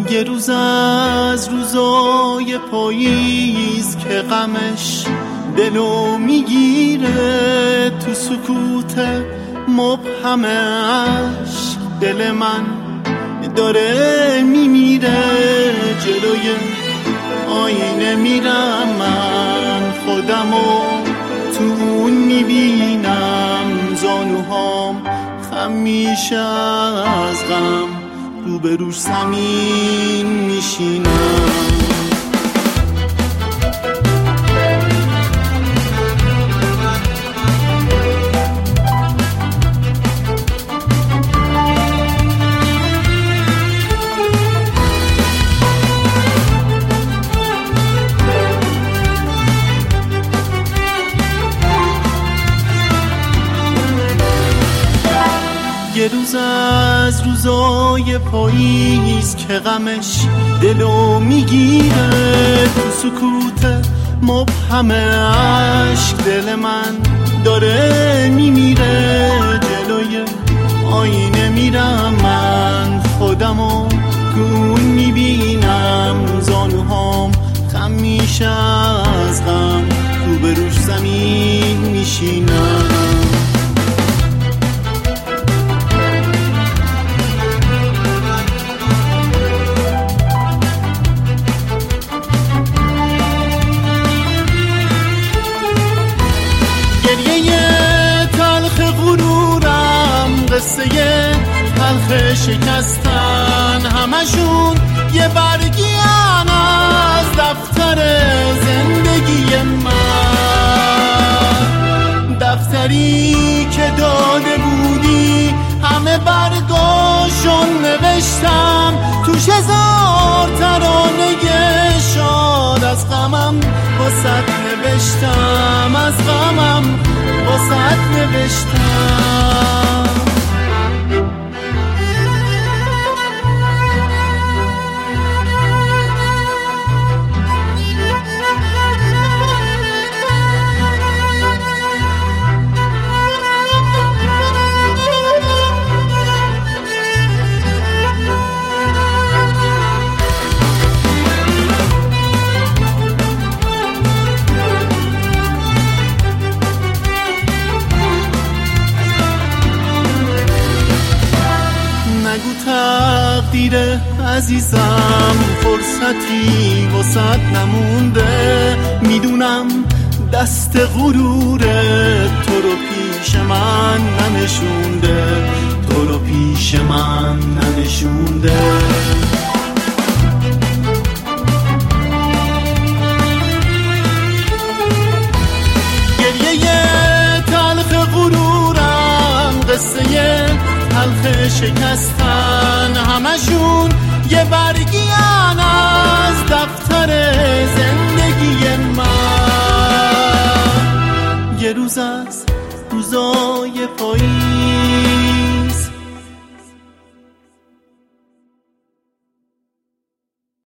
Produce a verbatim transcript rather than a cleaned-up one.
یه روز از روزای پاییز که غمش دلو میگیره، تو سکوت مبهمش دل من داره میمیره. جلوی آینه میرم من خودمو تو اون میبینم، زانوهام خم میشه از غم، روبروش زمین میشینم. یه روز از روزای پاییز که غمش دلو میگیره، تو سکوت مبهم عشق دل من داره میمیره. جلوی آینه میرم من خودمو گون میبینم، زانوهام خم میشه از غم، روبروش زمین میشینم. قصه تلخ شکستن همشون یه برگیان از دفتر زندگی من، دفتری که داده بودی همه برگاشون نوشتم، توش هزار ترانه شاد از غمم واسط نوشتم، از غمم واسط نوشتم. تقدیر عزیزم فرصتی واسط نمونده، میدونم دست غروره تو رو پیش من ننشونده، تو رو پیش من ننشونده. گریه تلخ غرورم قصه تلخ شکستن همشون یه برگیان از دفتر زندگی من. یه روز از روزای پاییز